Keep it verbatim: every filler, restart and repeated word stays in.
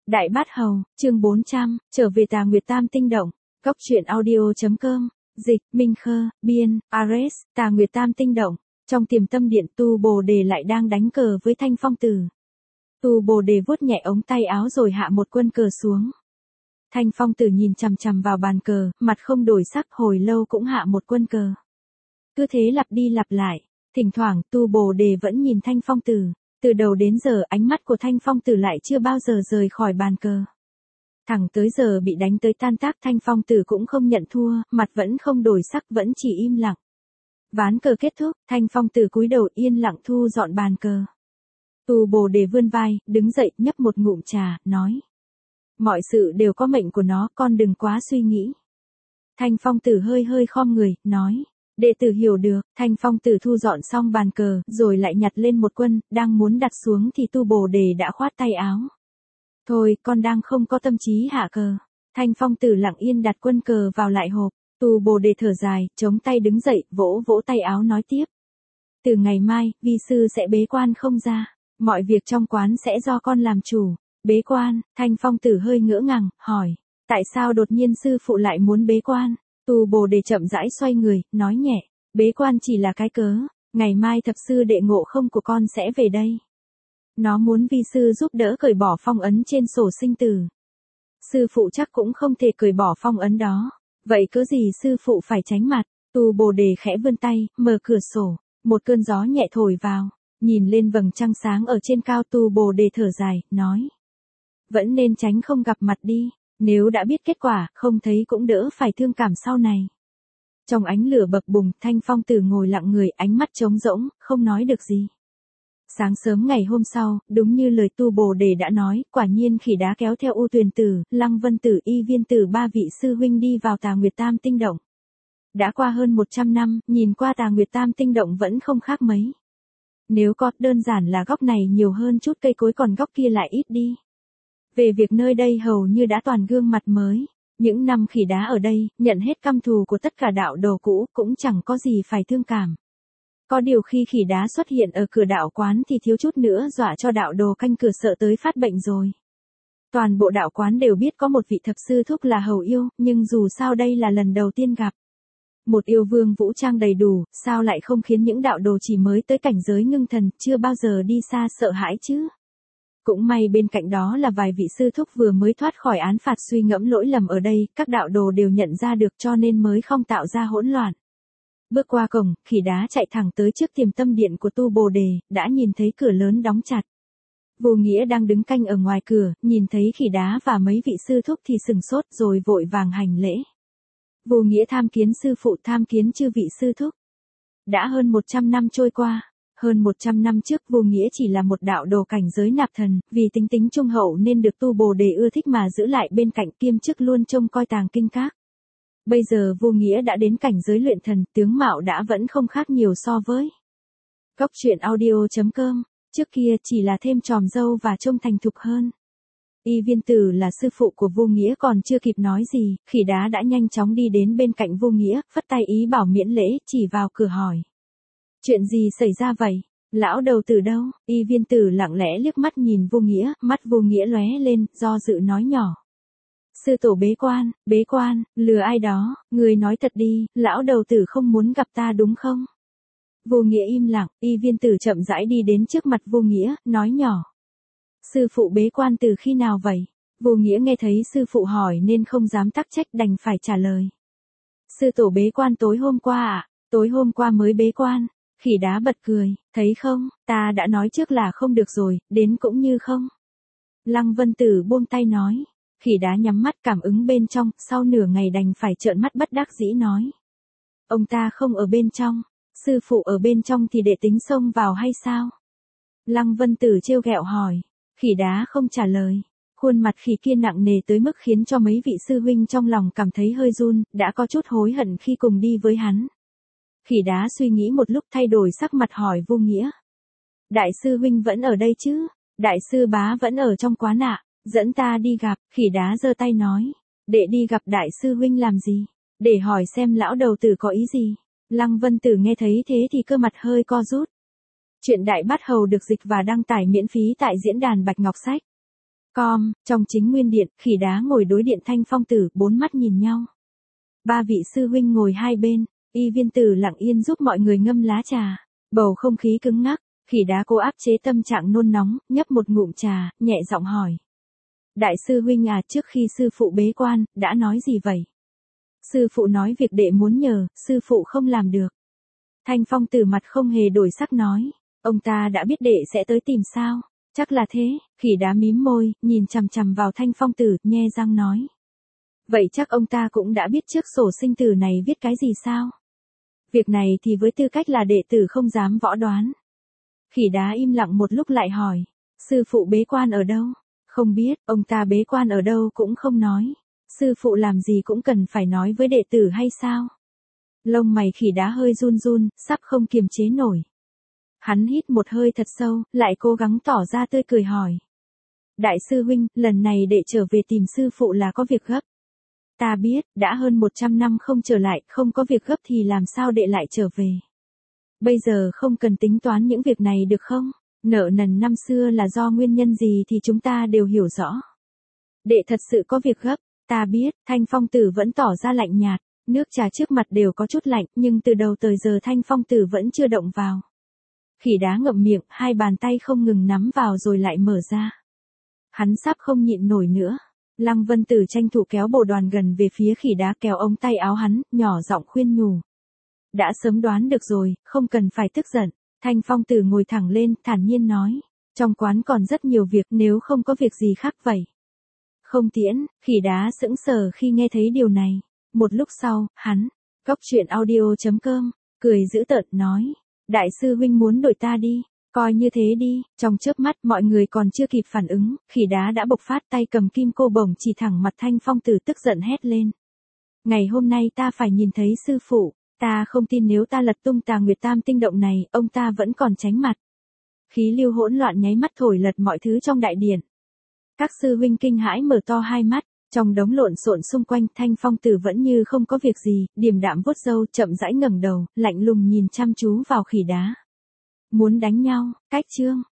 Đại Bát Hầu, chương bốn trăm, trở về Tà Nguyệt Tam Tinh Động. Góc truyện audio.com, dịch, Minh Khơ, biên, Ares, Tà Nguyệt Tam Tinh Động. Trong tiềm tâm điện, Tu Bồ Đề lại đang đánh cờ với Thanh Phong Tử. Tu Bồ Đề vuốt nhẹ ống tay áo rồi hạ một quân cờ xuống. Thanh Phong Tử nhìn chằm chằm vào bàn cờ, mặt không đổi sắc, hồi lâu cũng hạ một quân cờ. Cứ thế lặp đi lặp lại, thỉnh thoảng Tu Bồ Đề vẫn nhìn Thanh Phong Tử. Từ đầu đến giờ ánh mắt của Thanh Phong Tử lại chưa bao giờ rời khỏi bàn cờ. Thẳng tới giờ bị đánh tới tan tác, Thanh Phong Tử cũng không nhận thua, mặt vẫn không đổi sắc, vẫn chỉ im lặng. Ván cờ kết thúc, Thanh Phong Tử cúi đầu yên lặng thu dọn bàn cờ. Tu Bồ Đề vươn vai, đứng dậy, nhấp một ngụm trà, nói: mọi sự đều có mệnh của nó, con đừng quá suy nghĩ. Thanh Phong Tử hơi hơi khom người, nói: đệ tử hiểu được. Thanh Phong Tử thu dọn xong bàn cờ, rồi lại nhặt lên một quân, đang muốn đặt xuống thì Tu Bồ Đề đã khoát tay áo. Thôi, con đang không có tâm trí hạ cờ. Thanh Phong Tử lặng yên đặt quân cờ vào lại hộp. Tu Bồ Đề thở dài, chống tay đứng dậy, vỗ vỗ tay áo nói tiếp: từ ngày mai, vi sư sẽ bế quan không ra. Mọi việc trong quán sẽ do con làm chủ. Bế quan? Thanh Phong Tử hơi ngỡ ngàng, hỏi: tại sao đột nhiên sư phụ lại muốn bế quan? Tu Bồ Đề chậm rãi xoay người, nói nhẹ: bế quan chỉ là cái cớ, ngày mai thập sư đệ Ngộ Không của con sẽ về đây. Nó muốn vi sư giúp đỡ cởi bỏ phong ấn trên sổ sinh tử. Sư phụ chắc cũng không thể cởi bỏ phong ấn đó, vậy cớ gì sư phụ phải tránh mặt? Tu Bồ Đề khẽ vươn tay, mở cửa sổ, một cơn gió nhẹ thổi vào, nhìn lên vầng trăng sáng ở trên cao. Tu Bồ Đề thở dài, nói: vẫn nên tránh không gặp mặt đi. Nếu đã biết kết quả, không thấy cũng đỡ phải thương cảm sau này. Trong ánh lửa bập bùng, Thanh Phong Tử ngồi lặng người, ánh mắt trống rỗng, không nói được gì. Sáng sớm ngày hôm sau, đúng như lời Tu Bồ Đề đã nói, quả nhiên khỉ đá kéo theo U Tuyền Tử, Lăng Vân Tử, Y Viên Tử ba vị sư huynh đi vào Tà Nguyệt Tam Tinh Động. Đã qua hơn một trăm năm, nhìn qua Tà Nguyệt Tam Tinh Động vẫn không khác mấy. Nếu có, đơn giản là góc này nhiều hơn chút cây cối, còn góc kia lại ít đi. Về việc nơi đây hầu như đã toàn gương mặt mới. Những năm khỉ đá ở đây, nhận hết căm thù của tất cả đạo đồ cũ, cũng chẳng có gì phải thương cảm. Có điều khi khỉ đá xuất hiện ở cửa đạo quán thì thiếu chút nữa dọa cho đạo đồ canh cửa sợ tới phát bệnh rồi. Toàn bộ đạo quán đều biết có một vị thập sư thúc là hầu yêu, nhưng dù sao đây là lần đầu tiên gặp. Một yêu vương vũ trang đầy đủ, sao lại không khiến những đạo đồ chỉ mới tới cảnh giới ngưng thần, chưa bao giờ đi xa sợ hãi chứ? Cũng may bên cạnh đó là vài vị sư thúc vừa mới thoát khỏi án phạt suy ngẫm lỗi lầm ở đây, các đạo đồ đều nhận ra được cho nên mới không tạo ra hỗn loạn. Bước qua cổng, khỉ đá chạy thẳng tới trước tiềm tâm điện của Tu Bồ Đề, đã nhìn thấy cửa lớn đóng chặt. Vô Nghĩa đang đứng canh ở ngoài cửa, nhìn thấy khỉ đá và mấy vị sư thúc thì sừng sốt rồi vội vàng hành lễ. Vô Nghĩa tham kiến sư phụ, tham kiến chư vị sư thúc. Đã hơn một trăm năm trôi qua. Hơn một trăm năm trước Vô Nghĩa chỉ là một đạo đồ cảnh giới nạp thần, vì tính tính trung hậu nên được Tu Bồ Đề ưa thích mà giữ lại bên cạnh, kiêm chức luôn trông coi tàng kinh các. Bây giờ Vô Nghĩa đã đến cảnh giới luyện thần, tướng mạo đã vẫn không khác nhiều so với Góc truyện audio.com, trước kia chỉ là thêm tròm râu và trông thành thục hơn. Y Viên Tử là sư phụ của Vô Nghĩa còn chưa kịp nói gì, khỉ đá đã nhanh chóng đi đến bên cạnh Vô Nghĩa, phất tay ý bảo miễn lễ, chỉ vào cửa hỏi: chuyện gì xảy ra vậy? Lão đầu tử đâu? Y Viên Tử lặng lẽ liếc mắt nhìn Vô Nghĩa, mắt Vô Nghĩa lóe lên, do dự nói nhỏ: sư tổ bế quan. Bế quan? Lừa ai đó? Người nói thật đi, lão đầu tử không muốn gặp ta đúng không? Vô Nghĩa im lặng. Y Viên Tử chậm rãi đi đến trước mặt Vô Nghĩa, nói nhỏ: sư phụ bế quan từ khi nào vậy? Vô Nghĩa nghe thấy sư phụ hỏi nên không dám tắc trách, đành phải trả lời: sư tổ bế quan tối hôm qua ạ. À? Tối hôm qua mới bế quan. Khỉ đá bật cười: thấy không, ta đã nói trước là không được rồi, đến cũng như không. Lăng Vân Tử buông tay nói. Khỉ đá nhắm mắt cảm ứng bên trong, sau nửa ngày đành phải trợn mắt bất đắc dĩ nói: ông ta không ở bên trong. Sư phụ ở bên trong thì đệ tính xông vào hay sao? Lăng Vân Tử trêu ghẹo hỏi. Khỉ đá không trả lời. Khuôn mặt khỉ kia nặng nề tới mức khiến cho mấy vị sư huynh trong lòng cảm thấy hơi run, đã có chút hối hận khi cùng đi với hắn. Khỉ đá suy nghĩ một lúc thay đổi sắc mặt hỏi Vô Nghĩa: đại sư huynh vẫn ở đây chứ? Đại sư bá vẫn ở trong quán ạ. À? Dẫn ta đi gặp. Khỉ đá giơ tay nói: đệ đi gặp đại sư huynh làm gì? Để hỏi xem lão đầu tử có ý gì. Lăng Vân Tử nghe thấy thế thì cơ mặt hơi co rút. Chuyện Đại Bát Hầu được dịch và đăng tải miễn phí tại diễn đàn Bạch Ngọc Sách. Com, trong chính nguyên điện, khỉ đá ngồi đối điện Thanh Phong Tử, bốn mắt nhìn nhau. Ba vị sư huynh ngồi hai bên, Y Viên Tử lặng yên giúp mọi người ngâm lá trà. Bầu không khí cứng ngắc, khỉ đá cố áp chế tâm trạng nôn nóng, nhấp một ngụm trà, nhẹ giọng hỏi. Đại sư huynh à, trước khi sư phụ bế quan, đã nói gì vậy? Sư phụ nói việc đệ muốn nhờ, sư phụ không làm được. Thanh Phong Tử mặt không hề đổi sắc nói. Ông ta đã biết đệ sẽ tới tìm sao? Chắc là thế, khỉ đá mím môi, nhìn chằm chằm vào Thanh Phong Tử, nhe răng nói. Vậy chắc ông ta cũng đã biết trước sổ sinh tử này viết cái gì sao? Việc này thì với tư cách là đệ tử không dám võ đoán. Khỉ đá im lặng một lúc lại hỏi. Sư phụ bế quan ở đâu? Không biết, ông ta bế quan ở đâu cũng không nói. Sư phụ làm gì cũng cần phải nói với đệ tử hay sao? Lông mày khỉ đá hơi run run, sắp không kiềm chế nổi. Hắn hít một hơi thật sâu, lại cố gắng tỏ ra tươi cười hỏi. Đại sư huynh, lần này đệ trở về tìm sư phụ là có việc gấp. Ta biết, đã hơn một trăm năm không trở lại, không có việc gấp thì làm sao đệ lại trở về. Bây giờ không cần tính toán những việc này được không? Nợ nần năm xưa là do nguyên nhân gì thì chúng ta đều hiểu rõ. Đệ thật sự có việc gấp, ta biết, Thanh Phong Tử vẫn tỏ ra lạnh nhạt, nước trà trước mặt đều có chút lạnh, nhưng từ đầu tới giờ Thanh Phong Tử vẫn chưa động vào. Khỉ đá ngậm miệng, hai bàn tay không ngừng nắm vào rồi lại mở ra. Hắn sắp không nhịn nổi nữa. Lăng Vân Tử tranh thủ kéo Bồ Đoàn gần về phía khỉ đá, kéo ống tay áo hắn, nhỏ giọng khuyên nhủ. Đã sớm đoán được rồi, không cần phải tức giận. Thanh Phong Tử ngồi thẳng lên, thản nhiên nói. Trong quán còn rất nhiều việc, nếu không có việc gì khác vậy. Không tiễn, khỉ đá sững sờ khi nghe thấy điều này. Một lúc sau, hắn, Cóc truyện audio chấm com, cười dữ tợn nói. Đại sư huynh muốn đổi ta đi, coi như thế đi. Trong chớp mắt mọi người còn chưa kịp phản ứng, khỉ đá đã bộc phát, tay cầm kim cô bổng chỉ thẳng mặt Thanh Phong Tử, tức giận hét lên. Ngày hôm nay ta phải nhìn thấy sư phụ, ta không tin nếu ta lật tung Tà Nguyệt Tam Tinh Động này, ông ta vẫn còn tránh mặt. Khí lưu hỗn loạn nháy mắt thổi lật mọi thứ trong đại điện. Các sư huynh kinh hãi mở to hai mắt. Trong đống lộn xộn xung quanh, Thanh Phong Tử vẫn như không có việc gì, điềm đạm vuốt râu, chậm rãi ngẩng đầu, lạnh lùng nhìn chăm chú vào khỉ đá. Muốn đánh nhau, cách chương.